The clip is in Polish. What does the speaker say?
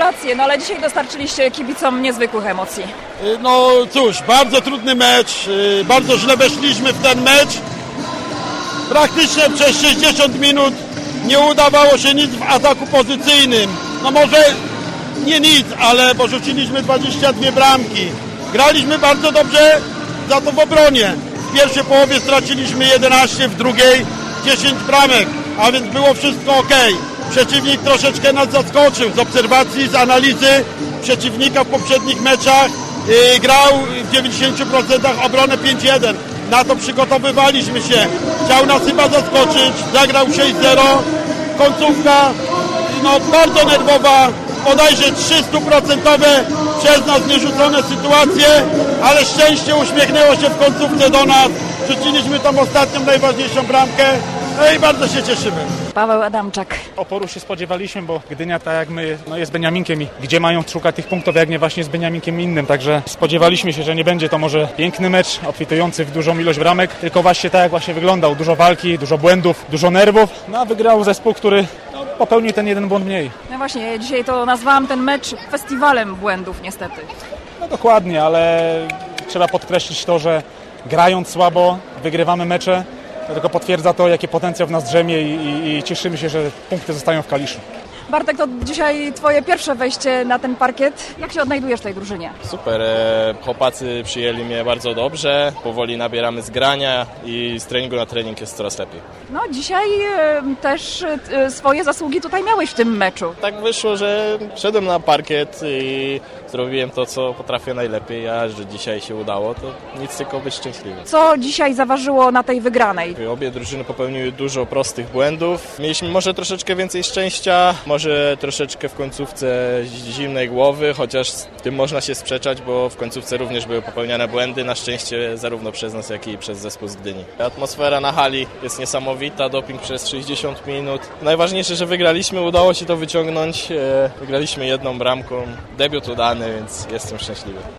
Gratulacje, no ale dzisiaj dostarczyliście kibicom niezwykłych emocji. No cóż, bardzo trudny mecz, bardzo źle weszliśmy w ten mecz. Praktycznie przez 60 minut nie udawało się nic w ataku pozycyjnym. No może nie nic, ale porzuciliśmy 22 bramki. Graliśmy bardzo dobrze, za to w obronie. W pierwszej połowie straciliśmy 11, w drugiej 10 bramek, a więc było wszystko ok. Przeciwnik troszeczkę nas zaskoczył z obserwacji, z analizy przeciwnika w poprzednich meczach. Grał w 90% obronę 5-1. Na to przygotowywaliśmy się. Chciał nas chyba zaskoczyć. Zagrał 6-0. Końcówka no, bardzo nerwowa. Bodajże 300% przez nas nierzucone sytuacje, ale szczęście uśmiechnęło się w końcówce do nas. Rzuciliśmy tą ostatnią, najważniejszą bramkę. No i bardzo się cieszymy. Paweł Adamczak. Oporu się spodziewaliśmy, bo Gdynia, tak jak my, no jest Beniaminkiem i gdzie mają szukać tych punktów, jak nie właśnie z Beniaminkiem innym. Także spodziewaliśmy się, że nie będzie to może piękny mecz, obfitujący w dużą ilość bramek, tylko właśnie tak jak właśnie wyglądał. Dużo walki, dużo błędów, dużo nerwów, no a wygrał zespół, który popełnił ten jeden błąd mniej. No właśnie, dzisiaj to nazwałam ten mecz festiwalem błędów niestety. No dokładnie, ale trzeba podkreślić to, że grając słabo wygrywamy mecze. To tylko potwierdza to, jaki potencjał w nas drzemie i cieszymy się, że punkty zostają w Kaliszu. Bartek, to dzisiaj twoje pierwsze wejście na ten parkiet. Jak się odnajdujesz w tej drużynie? Super, chłopacy przyjęli mnie bardzo dobrze, powoli nabieramy z grania i z treningu na trening jest coraz lepiej. No dzisiaj też swoje zasługi tutaj miałeś w tym meczu. Tak wyszło, że szedłem na parkiet i zrobiłem to, co potrafię najlepiej, a że dzisiaj się udało, to nic, tylko być szczęśliwy. Co dzisiaj zaważyło na tej wygranej? Obie drużyny popełniły dużo prostych błędów. Mieliśmy może troszeczkę więcej szczęścia, może troszeczkę w końcówce zimnej głowy, chociaż z tym można się sprzeczać, bo w końcówce również były popełniane błędy, na szczęście zarówno przez nas, jak i przez zespół z Gdyni. Atmosfera na hali jest niesamowita, doping przez 60 minut. Najważniejsze, że wygraliśmy, udało się to wyciągnąć, wygraliśmy jedną bramką, debiut udany, więc jestem szczęśliwy.